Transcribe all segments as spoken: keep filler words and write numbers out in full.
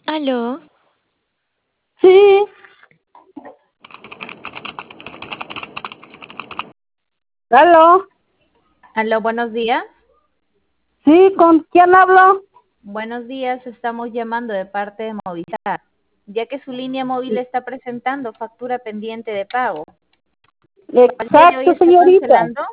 Aló, Sí, aló, Aló, buenos días. sí, ¿con quién hablo? Buenos días, estamos llamando de parte de Movistar, ya que su línea móvil está presentando factura pendiente de pago. ¿Al día de hoy Exacto, está señorita. cancelando?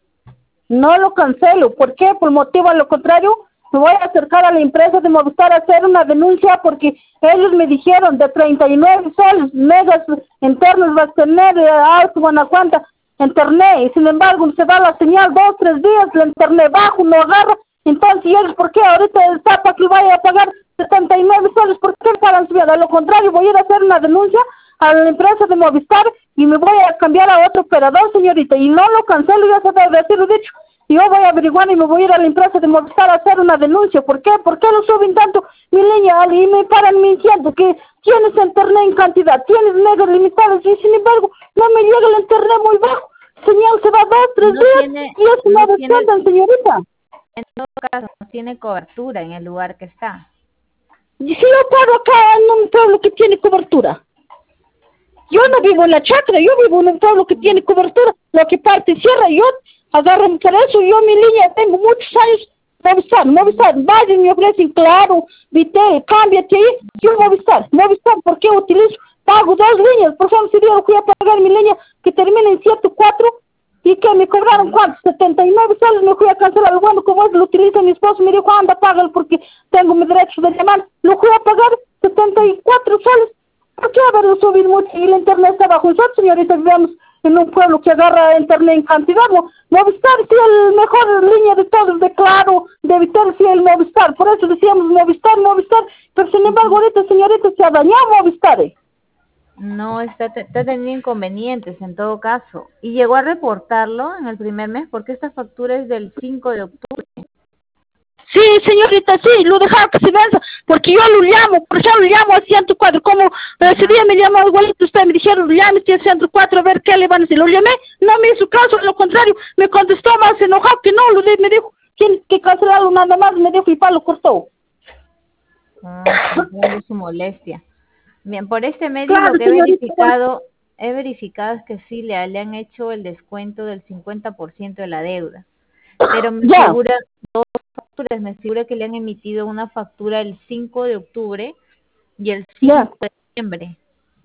No lo cancelo. ¿Por qué? Por motivo a lo contrario, me voy a acercar a la empresa de Movistar a hacer una denuncia porque ellos me dijeron de treinta y nueve soles megas internos vas a tener eh, alto Guanajuato internet y sin embargo se da la señal dos, tres días, el internet bajo, no agarra. Entonces, ¿y ellos por qué ahorita el tapa que vaya a pagar setenta y nueve soles? ¿Por qué pagan su vida? A lo contrario, voy a ir a hacer una denuncia a la empresa de Movistar y me voy a cambiar a otro operador, señorita, y no lo cancelo, ya se debe decirlo dicho. Yo voy a averiguar y me voy a ir a la empresa de Movistar a hacer una denuncia. ¿Por qué? ¿Por qué lo suben tanto mi línea y me paran mintiendo que tienes internet en cantidad, tienes megas limitadas y sin embargo no me llega el internet muy bajo? Señal se va dos, tres No días tiene, y eso no no tiene, descuentan, señorita. en todo caso, no tiene cobertura en el lugar que está. Y si yo paro acá en un pueblo que tiene cobertura. Yo no vivo en la chacra, yo vivo en un pueblo que tiene cobertura. Lo que parte y cierra, yo agarro por eso, yo mi línea tengo muchos años. Movistar, Movistar, vayan y me ofrecen claro, Vitel, cámbiate ahí. Yo Movistar, Movistar, ¿por qué utilizo? Pago dos líneas, por ejemplo, si yo fui a pagar mi línea que termina en siete cuatro y que me cobraron cuánto, setenta y nueve soles, me fui a cancelar. Bueno, como es, lo utiliza mi esposo, me dijo, anda, págalo porque tengo mi derecho de llamar. Lo fui a pagar setenta y cuatro soles. ¿Por qué haberlo subido mucho y el internet está bajo? Nosotros, señorita, vivimos en un pueblo que agarra internet en cantidad. ¿No? Movistar sí el mejor línea de todos, de Claro, de Vitel, sí el Movistar. Por eso decíamos Movistar, Movistar. Pero sin embargo, ahorita, señorita, se ha dañado Movistar. ¿eh? No está, te- está teniendo inconvenientes en todo caso. Y llegó a reportarlo en el primer mes porque esta factura es del cinco de octubre. Sí, señorita, sí, lo dejaba que se venza, porque yo lo llamo, por eso lo llamo a ciento cuatro, como ese Ajá. día me llamó igualito usted, me dijeron, llame a ciento cuatro a ver qué le van a decir, lo llamé, no me hizo caso, a lo contrario, me contestó más enojado que no, lo di- me dijo, tiene que cancelarlo nada más, me dijo y pa, lo cortó. Ah, comprendo su molestia. Bien, por este medio lo Claro, que he señorita, por- verificado, he verificado es que sí le, le han hecho el descuento del cincuenta por ciento de la deuda. Pero me ya, figura dos facturas, me figura que le han emitido una factura el cinco de octubre y el ya, cinco de diciembre.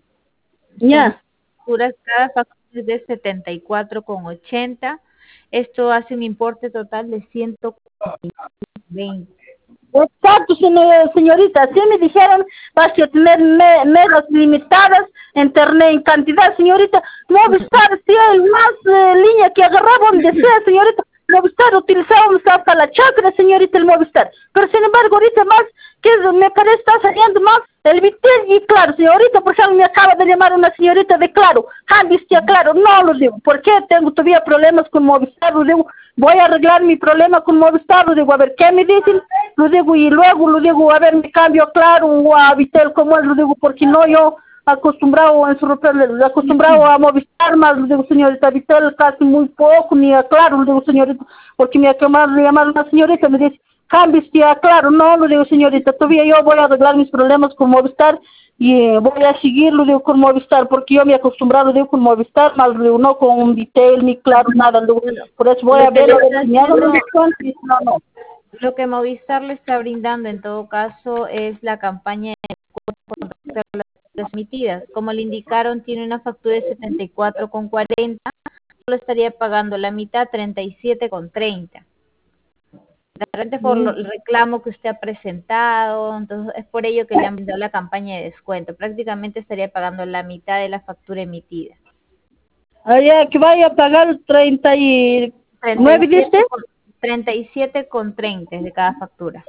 Son ya. facturas, cada factura es de setenta y cuatro con ochenta. Esto hace un importe total de ciento veinte. Exacto, señor- señorita, así me dijeron, vas a tener me- megas limitadas, internet en cantidad, señorita. Movistar, sí, el más eh, línea que agarraba donde sea, señorita. Movistar utilizábamos hasta la chacra, señorita, el Movistar. Pero sin embargo, ahorita más, que me parece está saliendo más el Vitel y Claro, señorita, por ejemplo, me acaba de llamar una señorita de Claro, ah, viste a Claro, no lo digo, ¿por qué tengo todavía problemas con Movistar? Lo digo, voy a arreglar mi problema con Movistar, lo digo, a ver, ¿qué me dicen? Lo digo, y luego lo digo, a ver, me cambio a Claro o a Vitel, ¿cómo es? Lo digo, porque no yo acostumbrado en su repel- acostumbrado a Movistar más, le digo, señorita Vitel, casi muy poco, ni a Claro, le digo, señorita, porque me ha llamado, me llamado una señorita, me dice, cambies a Claro, no, le digo, señorita, todavía yo voy a arreglar mis problemas con Movistar y eh, voy a seguir, lo digo, con Movistar, porque yo me he acostumbrado, digo, con Movistar, más, le digo, no con Vitel, ni Claro, nada, le digo, Bueno, por eso voy lo a que ver, le a ver está si me hago un haciendo, descuento, y no, no. lo que Movistar le está brindando en todo caso es la campaña de las emitidas. Como le indicaron, tiene una factura de setenta y cuatro con cuarenta, solo estaría pagando la mitad, treinta y siete con treinta. De repente por lo- el reclamo que usted ha presentado, entonces es por ello que le han brindado la campaña de descuento. Prácticamente estaría pagando la mitad de la factura emitida. Allá, que vaya a pagar treinta y nueve, ¿viste? treinta y siete con, treinta y siete con treinta es de cada factura.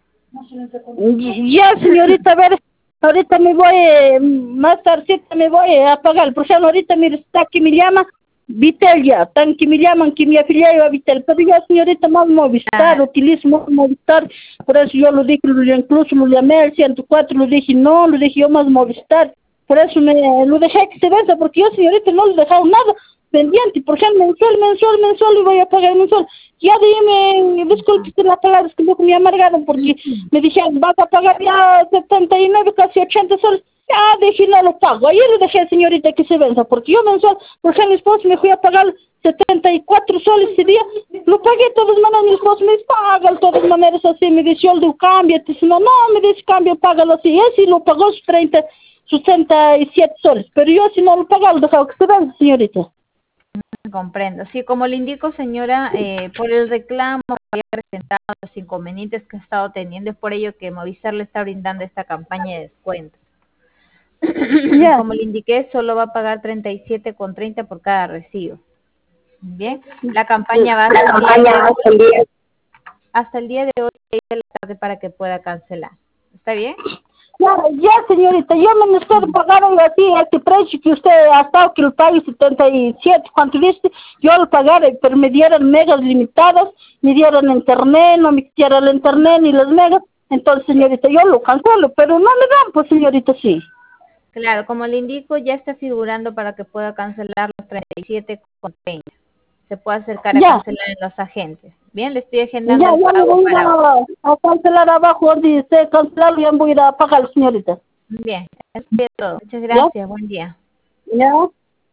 Y- Ya, señorita, a ver, ahorita me voy, eh, más tardecita me voy a pagar. Por ejemplo, ahorita mire, está que me llama Vitel ya, tan que me llaman que me afilié a Vitel. Pero yo, señorita, más Movistar, Ah, utilizo más Movistar. Por eso yo lo dije, lo- incluso lo llamé al ciento cuatro, lo dije, no, lo dije yo más Movistar. Por eso me lo dejé que se venza, porque yo, señorita, no le he dejado nada. pendiente, por ejemplo, mensual, mensual, mensual, y voy a pagar mensual. Ya dime, disculpe si la palabra es que un poco me amargaron, porque me dijeron, vas a pagar ya setenta y nueve, casi ochenta soles. Ya dije, no lo pago. Ayer le dejé, señorita, que se venza, porque yo mensual, por ejemplo, mi esposo me fui a pagar setenta y cuatro soles ese día, lo pagué de todas maneras, mi esposo me dice, paga de todas maneras así, me dice, yo le digo, cámbiate, si no, no, me dice, cambia, págalo así, y así lo pagó sus treinta, sus sesenta y siete soles, pero yo si no lo pagaba, lo dejaba que se venza, señorita. Comprendo. Sí, como le indico, señora, eh, por el reclamo que había presentado, los inconvenientes que ha estado teniendo, es por ello que Movistar le está brindando esta campaña de descuento. Ya. Como le indiqué, solo va a pagar treinta y siete con treinta por cada recibo. Bien, la campaña va hasta, el día de hoy, hasta el día de hoy, seis de la tarde, para que pueda cancelar. ¿Está bien? Ya, ya, señorita, yo me necesito pagar así, a este precio que usted ha estado, que lo pague setenta y siete, ¿cuánto viste? Yo lo pagaré, pero me dieron megas limitadas, me dieron internet, no me quitaron el internet ni las megas, entonces, señorita, yo lo cancelo, pero no me dan, pues, señorita, sí. Claro, como le indico, ya está figurando para que pueda cancelar los treinta y siete con treinta. Se puede acercar a Ya. cancelar en los agentes. Bien, le estoy agendando Ya, el ya me pago voy para hoy. a, a cancelar abajo, dice cancelar, ya voy a ir a pagar, señorita. Bien, eso es todo. Muchas ¿Ya? gracias. Buen día. ¿Ya?